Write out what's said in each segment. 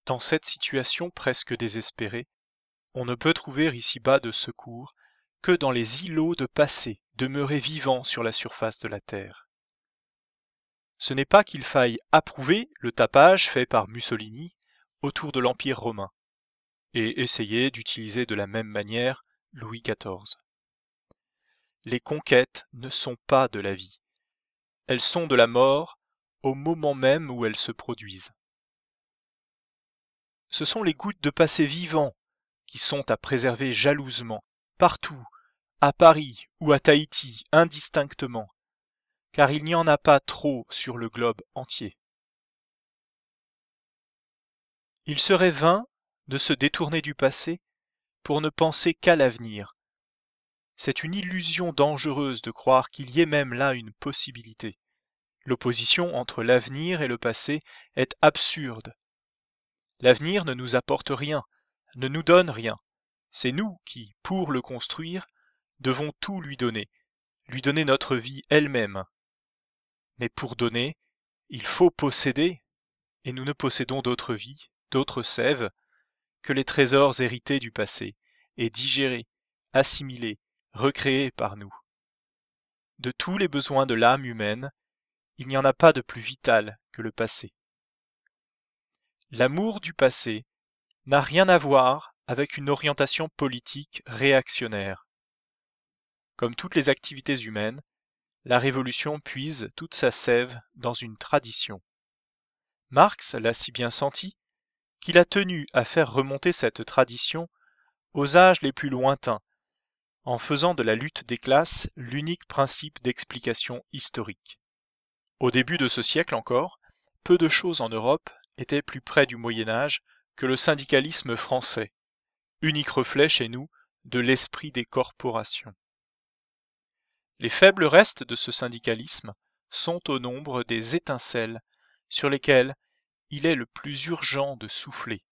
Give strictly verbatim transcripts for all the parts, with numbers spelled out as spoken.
Dans cette situation presque désespérée, on ne peut trouver ici-bas de secours que dans les îlots de passé demeurés vivants sur la surface de la terre. Ce n'est pas qu'il faille approuver le tapage fait par Mussolini autour de l'Empire romain, et essayer d'utiliser de la même manière Louis quatorze. Les conquêtes ne sont pas de la vie, elles sont de la mort au moment même où elles se produisent. Ce sont les gouttes de passé vivant qui sont à préserver jalousement, partout, à Paris ou à Tahiti, indistinctement, car il n'y en a pas trop sur le globe entier. Il serait vain de se détourner du passé pour ne penser qu'à l'avenir. C'est une illusion dangereuse de croire qu'il y ait même là une possibilité. L'opposition entre l'avenir et le passé est absurde. L'avenir ne nous apporte rien, ne nous donne rien. C'est nous qui, pour le construire, devons tout lui donner, lui donner notre vie elle-même. Mais pour donner, il faut posséder, et nous ne possédons d'autre vie, d'autre sève, que les trésors hérités du passé, et digérés, assimilés, recréés par nous. De tous les besoins de l'âme humaine, il n'y en a pas de plus vital que le passé. L'amour du passé n'a rien à voir avec une orientation politique réactionnaire. Comme toutes les activités humaines, la Révolution puise toute sa sève dans une tradition. Marx l'a si bien senti qu'il a tenu à faire remonter cette tradition aux âges les plus lointains, en faisant de la lutte des classes l'unique principe d'explication historique. Au début de ce siècle encore, peu de choses en Europe étaient plus près du Moyen-Âge que le syndicalisme français, unique reflet chez nous de l'esprit des corporations. Les faibles restes de ce syndicalisme sont au nombre des étincelles sur lesquelles il est le plus urgent de souffler.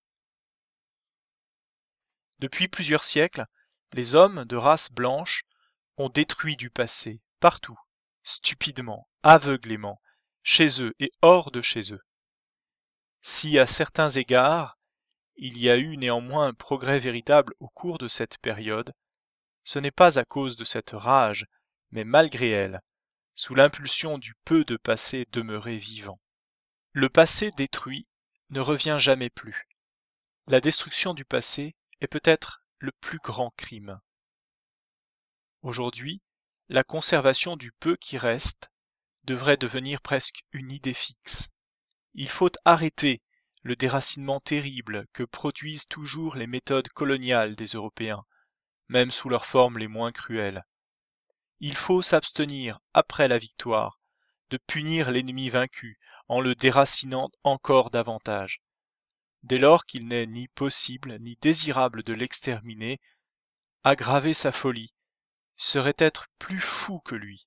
Depuis plusieurs siècles, les hommes de race blanche ont détruit du passé, partout, stupidement, aveuglément, chez eux et hors de chez eux. Si à certains égards, il y a eu néanmoins un progrès véritable au cours de cette période, ce n'est pas à cause de cette rage, mais malgré elle, sous l'impulsion du peu de passé demeuré vivant. Le passé détruit ne revient jamais plus. La destruction du passé est peut-être le plus grand crime. Aujourd'hui, la conservation du peu qui reste devrait devenir presque une idée fixe. Il faut arrêter le déracinement terrible que produisent toujours les méthodes coloniales des Européens, même sous leurs formes les moins cruelles. Il faut s'abstenir, après la victoire, de punir l'ennemi vaincu en le déracinant encore davantage. Dès lors qu'il n'est ni possible ni désirable de l'exterminer, aggraver sa folie serait être plus fou que lui.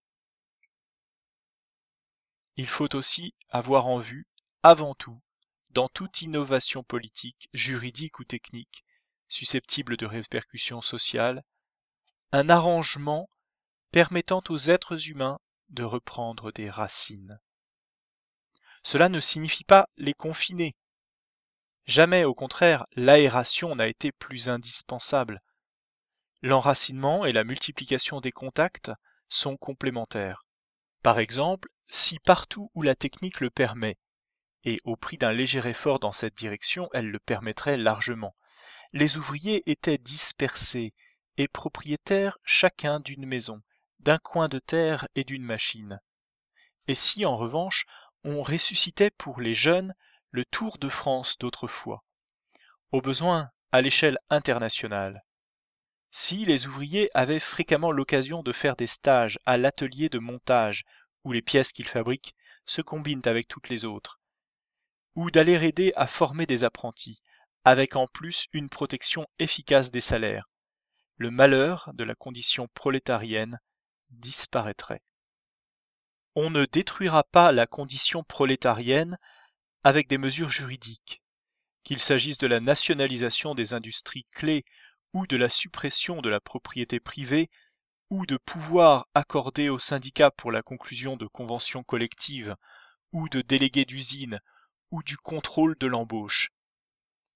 Il faut aussi avoir en vue, avant tout, dans toute innovation politique, juridique ou technique, susceptible de répercussions sociales, un arrangement permettant aux êtres humains de reprendre des racines. Cela ne signifie pas les confiner. Jamais, au contraire, l'aération n'a été plus indispensable. L'enracinement et la multiplication des contacts sont complémentaires. Par exemple, si partout où la technique le permet, et au prix d'un léger effort dans cette direction, elle le permettrait largement, les ouvriers étaient dispersés et propriétaires chacun d'une maison, d'un coin de terre et d'une machine. Et si, en revanche, on ressuscitait pour les jeunes le Tour de France d'autrefois, au besoin à l'échelle internationale, si les ouvriers avaient fréquemment l'occasion de faire des stages à l'atelier de montage où les pièces qu'ils fabriquent se combinent avec toutes les autres, ou d'aller aider à former des apprentis, avec en plus une protection efficace des salaires, le malheur de la condition prolétarienne disparaîtrait. On ne détruira pas la condition prolétarienne avec des mesures juridiques, qu'il s'agisse de la nationalisation des industries clés ou de la suppression de la propriété privée ou de pouvoirs accordés aux syndicats pour la conclusion de conventions collectives ou de délégués d'usines ou du contrôle de l'embauche.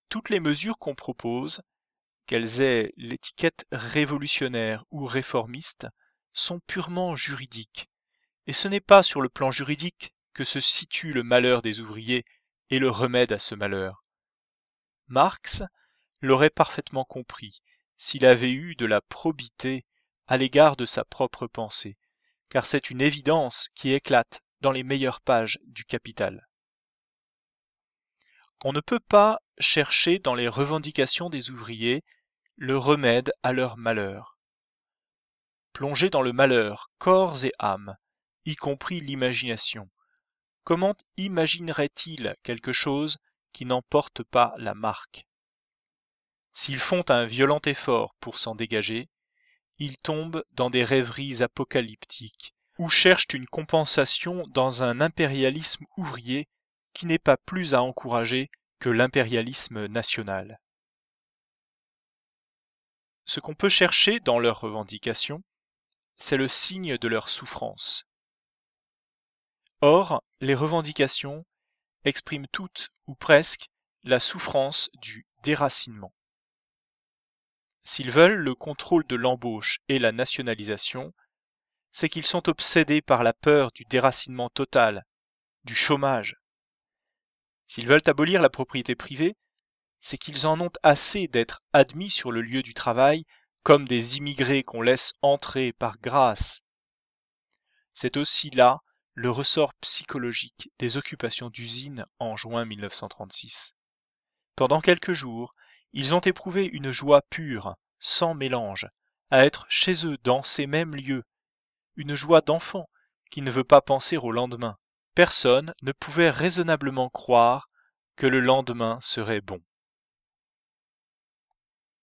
Toutes les mesures qu'on propose, qu'elles aient l'étiquette révolutionnaire ou réformiste, sont purement juridiques. Et ce n'est pas sur le plan juridique que se situe le malheur des ouvriers et le remède à ce malheur. Marx l'aurait parfaitement compris s'il avait eu de la probité à l'égard de sa propre pensée, car c'est une évidence qui éclate dans les meilleures pages du Capital. On ne peut pas chercher dans les revendications des ouvriers le remède à leur malheur. Plongés dans le malheur, corps et âme, y compris l'imagination, comment imagineraient-ils quelque chose qui n'en porte pas la marque? S'ils font un violent effort pour s'en dégager, ils tombent dans des rêveries apocalyptiques ou cherchent une compensation dans un impérialisme ouvrier qui n'est pas plus à encourager que l'impérialisme national. Ce qu'on peut chercher dans leurs revendications, c'est le signe de leur souffrance. Or, les revendications expriment toutes, ou presque, la souffrance du déracinement. S'ils veulent le contrôle de l'embauche et la nationalisation, c'est qu'ils sont obsédés par la peur du déracinement total, du chômage. S'ils veulent abolir la propriété privée, c'est qu'ils en ont assez d'être admis sur le lieu du travail comme des immigrés qu'on laisse entrer par grâce. C'est aussi là le ressort psychologique des occupations d'usines en juin mille neuf cent trente-six. Pendant quelques jours, ils ont éprouvé une joie pure, sans mélange, à être chez eux dans ces mêmes lieux, une joie d'enfant qui ne veut pas penser au lendemain. Personne ne pouvait raisonnablement croire que le lendemain serait bon.